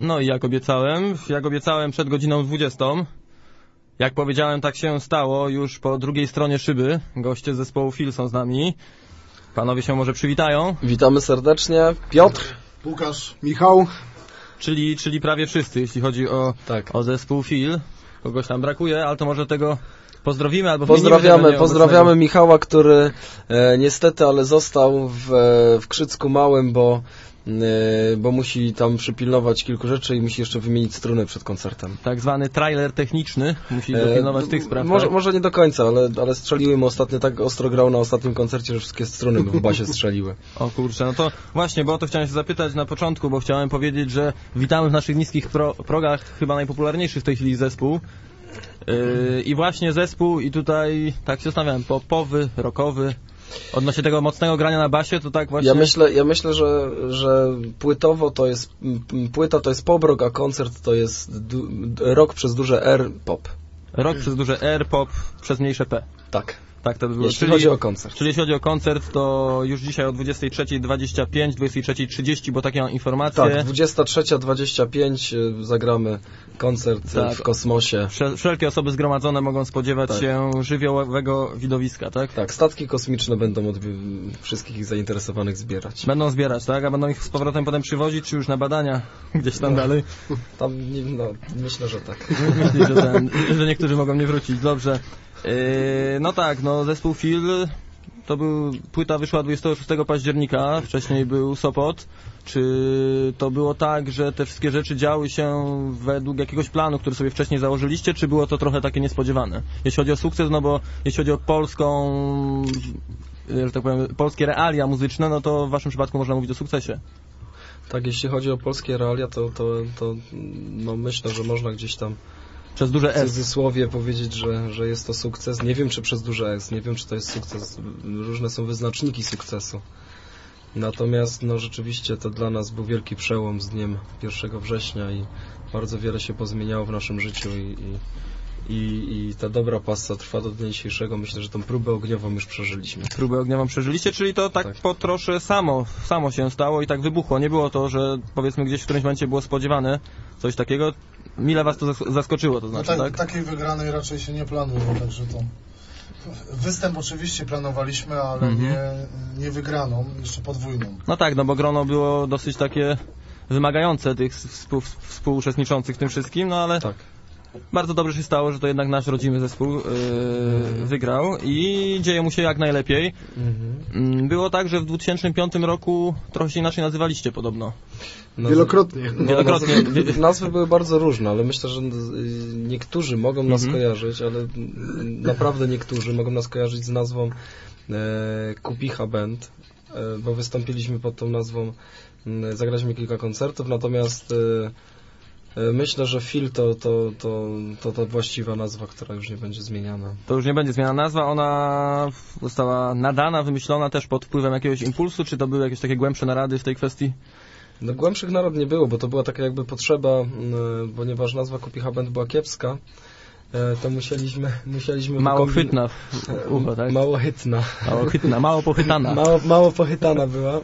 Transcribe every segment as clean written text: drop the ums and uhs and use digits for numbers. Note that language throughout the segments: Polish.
No i jak obiecałem przed godziną 20. Jak powiedziałem, tak się stało. Już po drugiej stronie szyby goście z zespołu Fil są z nami. Panowie się może przywitają. Witamy serdecznie. Piotr, Łukasz, Michał. Czyli prawie wszyscy, jeśli chodzi o zespół Fil. Kogoś tam brakuje, ale to może tego pozdrowimy albo pozdrawiamy Michała, który niestety, ale został w Krzycku Małym, bo musi tam przypilnować kilku rzeczy i musi jeszcze wymienić struny przed koncertem. Tak zwany trailer techniczny, musi dopilnować tych spraw. Może nie do końca, ale strzeliły mu ostatnio, tak ostro grał na ostatnim koncercie, że wszystkie struny mu w basie strzeliły. O kurczę, no to właśnie, bo o to chciałem się zapytać na początku, bo chciałem powiedzieć, że witamy w naszych niskich progach chyba najpopularniejszy w tej chwili zespół. I właśnie zespół, i tutaj tak się zastanawiałem, popowy, rockowy. Odnośnie tego mocnego grania na basie, to tak właśnie... Ja myślę, że płytowo płyta to jest pop rock, a koncert to jest rock przez duże R, pop. Rock przez duże R, pop przez mniejsze P. Tak. Tak to by było. Jeśli chodzi o koncert. Czyli jeśli chodzi o koncert, to już dzisiaj o 23:25, 23:30, bo takie mam informacje. Tak, 23:25 zagramy koncert w Kosmosie. Wszelkie osoby zgromadzone mogą spodziewać się żywiołowego widowiska, tak? Tak, statki kosmiczne będą wszystkich ich zainteresowanych zbierać. Będą zbierać, tak? A będą ich z powrotem potem przywozić, czy już na badania gdzieś tam dalej? Tam, myślę, że tak. Myślę, że niektórzy mogą nie wrócić. Dobrze. No tak, zespół Fil, płyta wyszła 26 października, wcześniej był Sopot. Czy to było tak, że te wszystkie rzeczy działy się według jakiegoś planu, który sobie wcześniej założyliście, czy było to trochę takie niespodziewane? Jeśli chodzi o sukces, bo jeśli chodzi o że tak powiem, polskie realia muzyczne, no to w waszym przypadku można mówić o sukcesie. Tak, jeśli chodzi o polskie realia, to myślę, że można gdzieś tam przez duże S. W cudzysłowie powiedzieć, że jest to sukces. Nie wiem, czy przez duże S, nie wiem, czy to jest sukces. Różne są wyznaczniki sukcesu. Natomiast rzeczywiście to dla nas był wielki przełom z dniem 1 września i bardzo wiele się pozmieniało w naszym życiu i ta dobra passa trwa do dnia dzisiejszego. Myślę, że tą próbę ogniową już przeżyliśmy. Próbę ogniową przeżyliście, czyli to tak po trosze samo się stało i tak wybuchło. Nie było to, że powiedzmy gdzieś w którymś momencie było spodziewane coś takiego. Mile was to zaskoczyło, to znaczy, tak? Takiej wygranej raczej się nie planuje, także to... Występ oczywiście planowaliśmy, ale nie wygraną, jeszcze podwójną. No tak, bo grono było dosyć takie wymagające tych współuczestniczących w tym wszystkim, ale tak. Bardzo dobrze się stało, że to jednak nasz rodzimy zespół wygrał i dzieje mu się jak najlepiej. Było tak, że w 2005 roku trochę się inaczej nazywaliście podobno. Wielokrotnie. Nazwy były bardzo różne, ale myślę, że niektórzy mogą nas kojarzyć, ale naprawdę niektórzy mogą nas kojarzyć z nazwą Kupicha Band, bo wystąpiliśmy pod tą nazwą, zagraliśmy kilka koncertów, natomiast myślę, że Fil to właściwa nazwa, która już nie będzie zmieniana. To już nie będzie zmieniana nazwa, ona została nadana, wymyślona też pod wpływem jakiegoś impulsu, czy to były jakieś takie głębsze narady w tej kwestii? Głębszych narad nie było, bo to była taka jakby potrzeba, ponieważ nazwa Kupicha Band była kiepska, to musieliśmy mało chwytna w ucho, tak? Mało chytna. Mało pochytana. Mało pochytana była.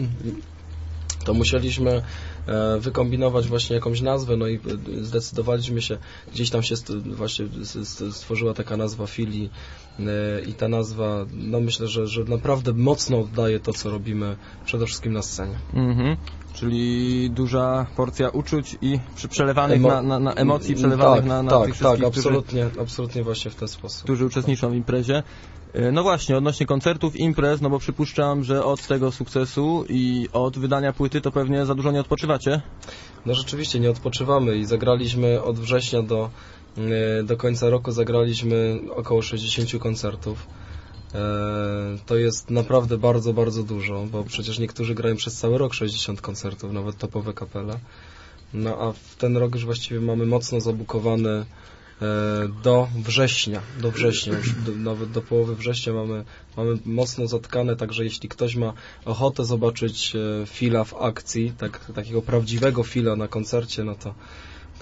To musieliśmy wykombinować właśnie jakąś nazwę, no i zdecydowaliśmy się, gdzieś tam się właśnie stworzyła taka nazwa Fili i ta nazwa, myślę, że naprawdę mocno oddaje to, co robimy przede wszystkim na scenie. Czyli duża porcja uczuć i przelewanych na emocji, przelewanych na tych wszystkich, absolutnie właśnie w ten sposób. Którzy uczestniczą w imprezie. No właśnie, odnośnie koncertów, imprez, bo przypuszczam, że od tego sukcesu i od wydania płyty to pewnie za dużo nie odpoczywacie? No rzeczywiście nie odpoczywamy i zagraliśmy od września do końca roku zagraliśmy około 60 koncertów. To jest naprawdę bardzo, bardzo dużo, bo przecież niektórzy grają przez cały rok 60 koncertów, nawet topowe kapele. No a w ten rok już właściwie mamy mocno zabukowane do września już nawet do połowy września mamy mocno zatkane, także jeśli ktoś ma ochotę zobaczyć Fila w akcji, takiego prawdziwego Fila na koncercie, no to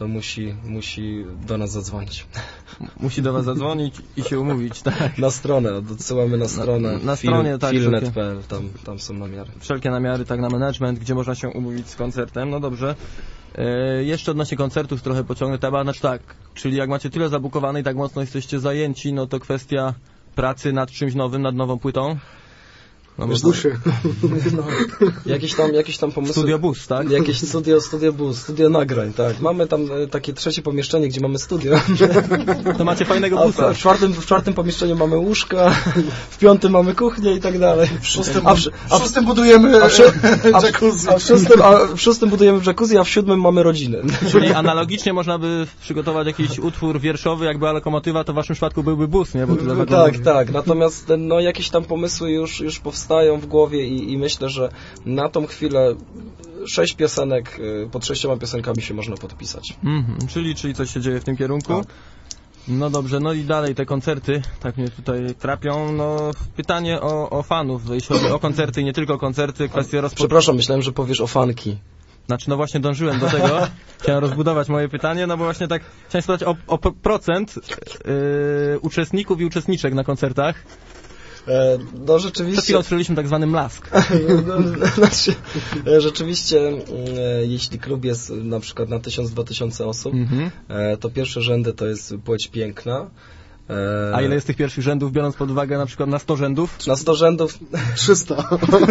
to musi do nas zadzwonić. Musi do was zadzwonić i się umówić, tak? Na stronę, odsyłamy na stronę, na stronie, tak, filnet.pl, tam są namiary. Wszelkie namiary, tak, na management, gdzie można się umówić z koncertem, no dobrze. Jeszcze odnośnie koncertów trochę pociągnę temat, znaczy tak, czyli jak macie tyle zabukowane i tak mocno jesteście zajęci, no to kwestia pracy nad czymś nowym, nad nową płytą. No bo no, jakieś tam pomysły. Studio Bus, tak? Jakieś studio Bus, studio nagrań, tak. Mamy tam takie trzecie pomieszczenie, gdzie mamy studio. To macie fajnego busa. W czwartym pomieszczeniu mamy łóżka, w piątym mamy kuchnię i tak dalej. W szóstym budujemy jacuzzi. W szóstym budujemy jacuzzi, a w siódmym mamy rodzinę. Czyli analogicznie można by przygotować jakiś utwór wierszowy, jak była lokomotywa, to w waszym przypadku byłby bus, nie? Bo tak. Natomiast no, jakieś tam pomysły już powstają w głowie i myślę, że na tą chwilę 6 piosenek, pod 6 piosenkami się można podpisać. Czyli coś się dzieje w tym kierunku. Tak. No dobrze, no i dalej te koncerty, tak mnie tutaj trapią. No pytanie o fanów, jeśli chodzi o koncerty i nie tylko koncerty, kwestie Przepraszam, myślałem, że powiesz o fanki. Znaczy, no właśnie dążyłem do tego, chciałem rozbudować moje pytanie, no bo właśnie tak chciałem spytać o procent uczestników i uczestniczek na koncertach. No rzeczywiście... Przed chwilą słyszeliśmy tak zwany mlask. Znaczy, rzeczywiście, jeśli klub jest na przykład na 1000-2000 osób, to pierwsze rzędy to jest płeć piękna. A ile jest tych pierwszych rzędów, biorąc pod uwagę na przykład na 100 rzędów? Na 100 rzędów 300.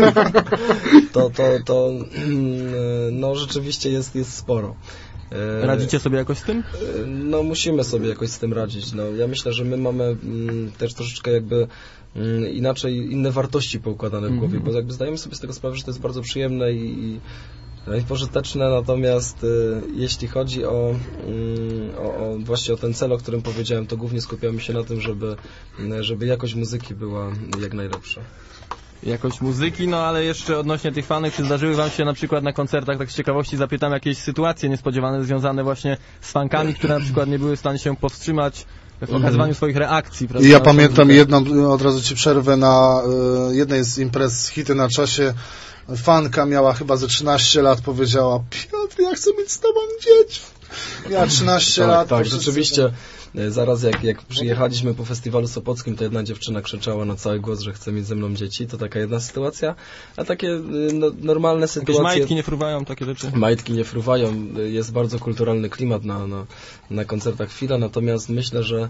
To no rzeczywiście jest sporo. Radzicie sobie jakoś z tym? No musimy sobie jakoś z tym radzić. No, ja myślę, że my mamy też troszeczkę jakby inaczej, inne wartości poukładane w głowie, bo jakby zdajemy sobie z tego sprawę, że to jest bardzo przyjemne i pożyteczne, natomiast jeśli chodzi właśnie o ten cel, o którym powiedziałem, to głównie skupiamy się na tym, żeby jakość muzyki była jak najlepsza. Jakość muzyki, no ale jeszcze odnośnie tych fanów, czy zdarzyły wam się na przykład na koncertach, tak z ciekawości zapytam, jakieś sytuacje niespodziewane związane właśnie z fankami, które na przykład nie były w stanie się powstrzymać w okazywaniu swoich reakcji. Prawda? Ja pamiętam jedną, od razu ci przerwę, na jednej z imprez Hity na czasie fanka miała chyba ze 13 lat, powiedziała: Piotr, ja chcę mieć z tobą dzieci. Miała 13 lat. Tak, rzeczywiście. Zaraz jak przyjechaliśmy po festiwalu sopockim, to jedna dziewczyna krzyczała na cały głos, że chce mieć ze mną dzieci. To taka jedna sytuacja. A takie normalne sytuacje... Jakieś majtki nie fruwają, takie rzeczy? Majtki nie fruwają. Jest bardzo kulturalny klimat na koncertach Fila, natomiast myślę, że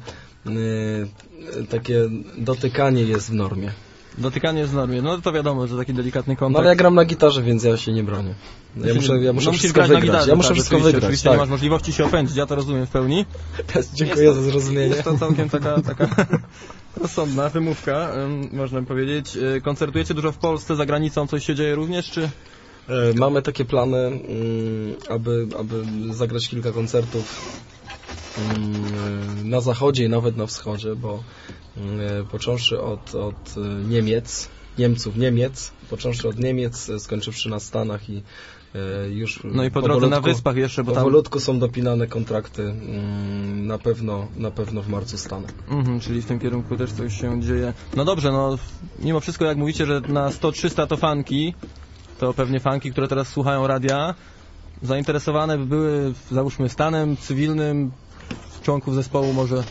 takie dotykanie jest w normie. Dotykanie jest w normie. No to wiadomo, że taki delikatny kontakt. No ale ja gram na gitarze, więc ja się nie bronię. Ja muszę wszystko wygrać. Gitarze, ja muszę wszystko wygrać. Oczywiście nie masz możliwości się opędzić, ja to rozumiem w pełni. Dziękuję za zrozumienie. Jest to całkiem taka rozsądna wymówka, można powiedzieć. Koncertujecie dużo w Polsce, za granicą coś się dzieje również, czy? Mamy takie plany, aby zagrać kilka koncertów na zachodzie i nawet na wschodzie, bo począwszy od Niemiec, począwszy od Niemiec, skończywszy na Stanach i już no i po drodze na Wyspach jeszcze, bo tam powolutku są dopinane kontrakty, na pewno w marcu Stany. Czyli w tym kierunku też coś się dzieje. No dobrze, no mimo wszystko jak mówicie, że na 100-300 to fanki, to pewnie fanki, które teraz słuchają radia, zainteresowane by były, załóżmy, stanem cywilnym członków zespołu może.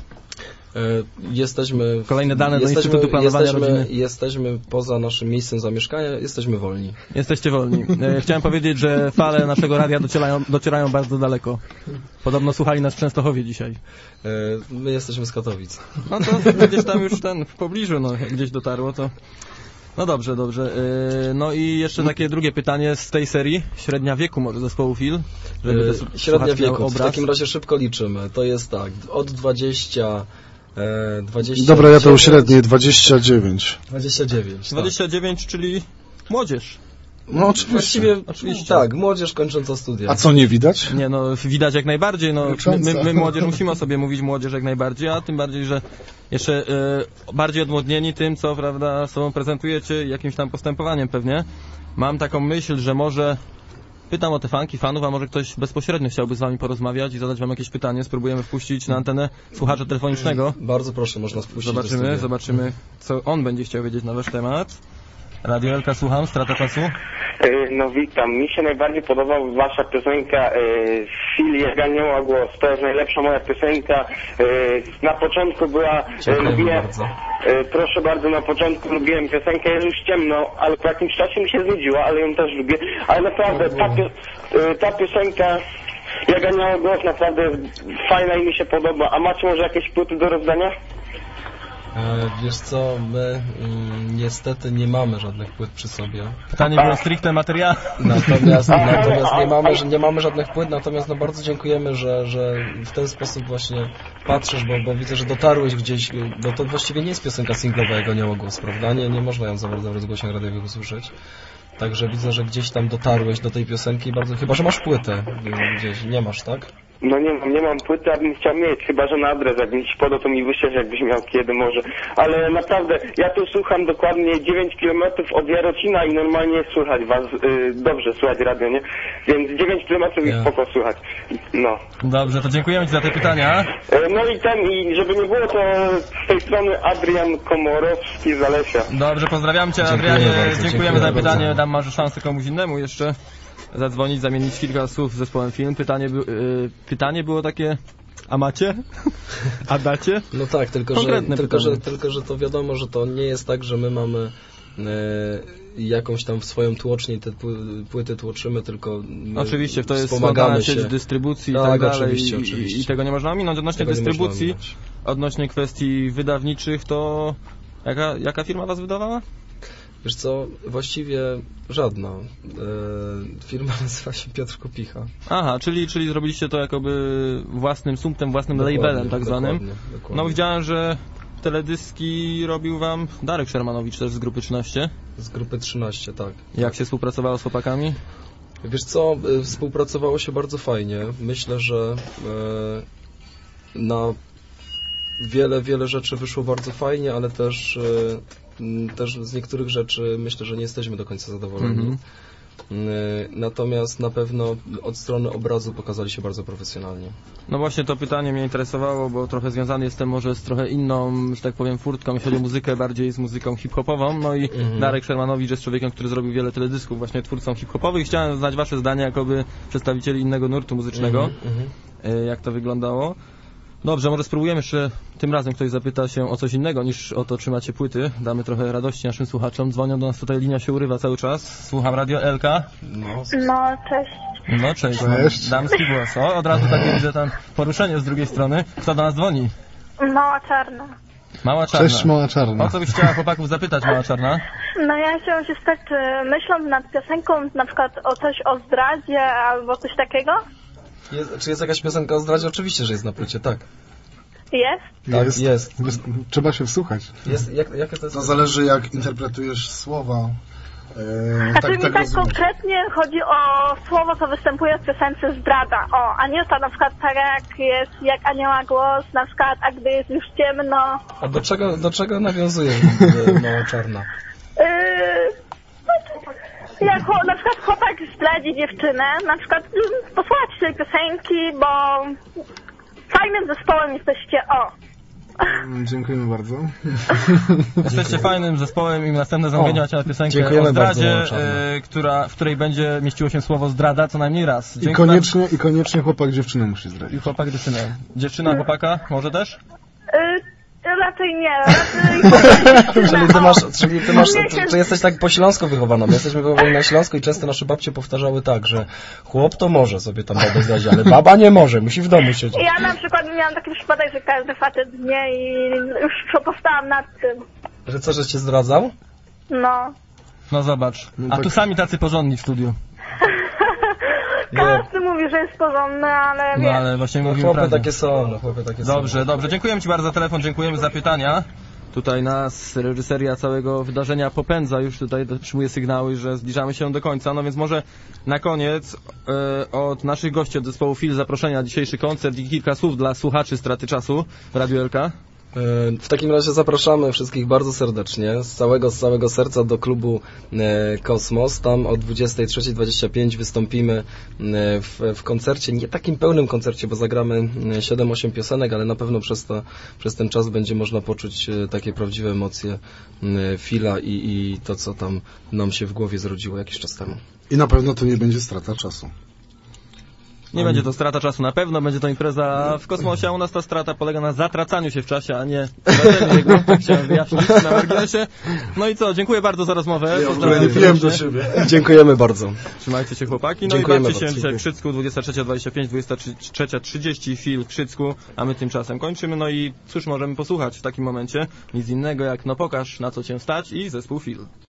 Kolejne dane do Instytutu Planowania Rodziny. Jesteśmy poza naszym miejscem zamieszkania, jesteśmy wolni. Jesteście wolni. Chciałem powiedzieć, że fale naszego radia docierają bardzo daleko. Podobno słuchali nas w Częstochowie dzisiaj. My jesteśmy z Katowic. No to gdzieś tam już w pobliżu, gdzieś dotarło to. No dobrze. No i jeszcze takie drugie pytanie z tej serii. Średnia wieku może zespołu Fil? Średnia wieku, w takim razie szybko liczymy. To jest tak, od 20... Dobra, ja to uśrednię, 29. 29, czyli młodzież. No oczywiście. Tak, młodzież kończąca studia. A co, nie widać? Nie, no widać jak najbardziej. No, my młodzież musimy o sobie mówić młodzież jak najbardziej, a tym bardziej, że jeszcze bardziej odmłodnieni tym, co prawda sobą prezentujecie, jakimś tam postępowaniem pewnie. Mam taką myśl, że może pytam o te fanów, a może ktoś bezpośrednio chciałby z wami porozmawiać i zadać wam jakieś pytanie. Spróbujemy wpuścić na antenę słuchacza telefonicznego. Bardzo proszę, można wpuścić. Zobaczymy, co on będzie chciał wiedzieć na wasz temat. Radio Elka, słucham, Strata Czasu. No witam. Mi się najbardziej podoba wasza piosenka Phil, jak anioła głos. To jest najlepsza moja piosenka. Na początku była... lubiłem, proszę bardzo, na początku lubiłem piosenkę, jest już ciemno, ale po jakimś czasie mi się znudziła, ale ją też lubię. Ale naprawdę, ta piosenka... Jak anioła głos naprawdę jest fajna i mi się podoba. A macie może jakieś płyty do rozdania? Wiesz co, my niestety nie mamy żadnych płyt przy sobie. Pytanie było stricte materiał. Natomiast nie mamy żadnych płyt, natomiast no bardzo dziękujemy, że w ten sposób właśnie patrzysz, bo widzę, że dotarłeś gdzieś, bo to właściwie nie jest piosenka singlowa jak Anioła głos, prawda? Nie można ją za bardzo w rozgłośniach radiowych usłyszeć. Także widzę, że gdzieś tam dotarłeś do tej piosenki bardzo... Chyba że masz płytę gdzieś, nie masz, tak? No nie mam płyty, abym chciał mieć, chyba że na adres, jakbym ci podał, to mi wyślesz, jakbyś miał kiedy może. Ale naprawdę, ja tu słucham dokładnie 9 km od Jarocina i normalnie słychać was, dobrze słychać radio, nie? Więc 9 km i spoko słychać. No. Dobrze, to dziękujemy ci za te pytania. No i żeby nie było, to z tej strony Adrian Komorowski z Alesia. Dobrze, pozdrawiam cię, Adrianie, dziękujemy za pytanie, dam może szansę komuś innemu jeszcze zadzwonić, zamienić kilka słów z zespołem Film. Pytanie było takie, a macie? A dacie? No tak, tylko że to wiadomo, że to nie jest tak, że my mamy jakąś tam swoją tłocznię, te płyty tłoczymy, tylko oczywiście, to jest wspomagamy się. Sieć dystrybucji i tak dalej. Oczywiście. I tego nie można ominąć. Odnośnie dystrybucji, odnośnie kwestii wydawniczych, to jaka firma was wydawała? Wiesz co, właściwie żadna. Firma nazywa się Piotr Kopicha. Aha, czyli zrobiliście to jakoby własnym sumptem, własnym labelem tak zwanym. Dokładnie. No widziałem, że teledyski robił wam Darek Shermanowicz też z Grupy 13. Z Grupy 13, tak. Jak się współpracowało z chłopakami? Wiesz co, współpracowało się bardzo fajnie. Myślę, że na wiele rzeczy wyszło bardzo fajnie, ale też z niektórych rzeczy myślę, że nie jesteśmy do końca zadowoleni. Natomiast na pewno od strony obrazu pokazali się bardzo profesjonalnie. No właśnie to pytanie mnie interesowało, bo trochę związany jestem może z trochę inną, że tak powiem, furtką, jeśli chodzi o muzykę, bardziej z muzyką hip-hopową. No i Darek Shermanowicz jest człowiekiem, który zrobił wiele teledysków, właśnie twórcą hip-hopowych. Chciałem znać wasze zdanie jakoby przedstawicieli innego nurtu muzycznego. Jak to wyglądało? Dobrze, może spróbujemy jeszcze tym razem ktoś zapyta się o coś innego niż o to, czy macie płyty. Damy trochę radości naszym słuchaczom. Dzwonią do nas tutaj, linia się urywa cały czas. Słucham Radio Elka. No, cześć. No, cześć. Damski głos. O, od razu takie widzę tam poruszenie z drugiej strony. Kto do nas dzwoni? Mała Czarna. Mała Czarna. Cześć, Mała Czarna. O co byś chciała chłopaków zapytać, Mała Czarna? No ja chciałam się spytać, czy myślą nad piosenką na przykład o coś o zdradzie albo coś takiego? Czy jest jakaś piosenka o zdradzie? Oczywiście, że jest na płycie, tak. Jest? Tak, jest. Trzeba się wsłuchać. Jakie to jest? To zależy, jak interpretujesz słowa. Znaczy mi tak konkretnie chodzi o słowo, co występuje w piosence zdrada. O, a nie to na przykład tak jak jest, jak anioła głos, na przykład, a gdy jest już ciemno. A do czego nawiązuje Mała Czarna? Jak na przykład chłopak zdradzi dziewczynę, na przykład posłuchać tej piosenki, bo fajnym zespołem jesteście, o. Dziękujemy bardzo. Jesteście fajnym zespołem i następne zamówienie macie na piosenkę o zdradzie, w której będzie mieściło się słowo zdrada co najmniej raz. I koniecznie chłopak dziewczynę musi zdradzić. I chłopak dziewczynę. Dziewczyna chłopaka może też? Raczej nie. Czy jesteś tak po śląsku wychowana? My jesteśmy wychowani na Śląsku i często nasze babcie powtarzały tak, że chłop to może sobie tam babę zdradzić, ale baba nie może, musi w domu siedzieć. Ja na przykład miałam taki przypadek, że każdy facet nie i już powstałam nad tym. Że co, że cię zdradzał? No. No zobacz. A tu sami tacy porządni w studiu. Każdy mówi, że jest porządny, ale no ale właśnie mówimy chłopy prawdę. takie są, Dobrze. Dziękujemy ci bardzo za telefon, dziękujemy za pytania. Tutaj nas reżyseria całego wydarzenia popędza, już tutaj przyjmuje sygnały, że zbliżamy się do końca, no więc może na koniec od naszych gości od zespołu Phil zaproszenia na dzisiejszy koncert i kilka słów dla słuchaczy Straty Czasu w Radiu LK. W takim razie zapraszamy wszystkich bardzo serdecznie, z całego serca do klubu Kosmos. Tam o 23:25 wystąpimy w koncercie, nie takim pełnym koncercie, bo zagramy 7-8 piosenek, ale na pewno przez ten czas będzie można poczuć takie prawdziwe emocje Phila i to, co tam nam się w głowie zrodziło jakiś czas temu. I na pewno to nie będzie strata czasu. Nie będzie to strata czasu na pewno, będzie to impreza w kosmosie, a u nas ta strata polega na zatracaniu się w czasie, a nie jego, tak chciałem wyjaśnić na marginesie. No i co, dziękuję bardzo za rozmowę. Nie piłem do siebie. Dziękujemy bardzo. Trzymajcie się chłopaki, no Dziękujemy i bawcie się bardzo. dzisiaj w Krzycku, 23:25, 23:30 film w Krzycku, a my tymczasem kończymy. No i cóż możemy posłuchać w takim momencie? Nic innego jak No pokaż, na co cię stać i zespół Fil.